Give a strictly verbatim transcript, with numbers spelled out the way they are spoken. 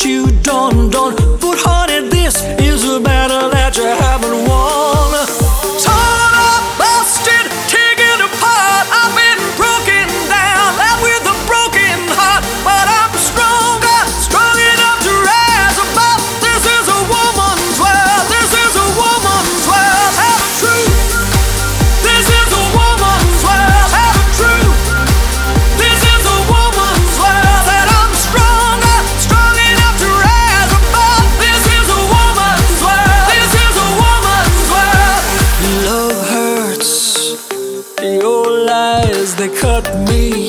what you done, done. But honey, this is a battle that you haven't won. Torn up, busted, taken apart. I've been broken down, left with a broken heart. But I'm stronger, strong enough to rise above. This is a woman's world, this is a woman's world. Have a truth. This is a woman's world. Have a truth. This is a woman's world. That I'm stronger, strong enough to rise above. This is a woman's world. This is a woman's world. Love hurts. Your lies, they cut me.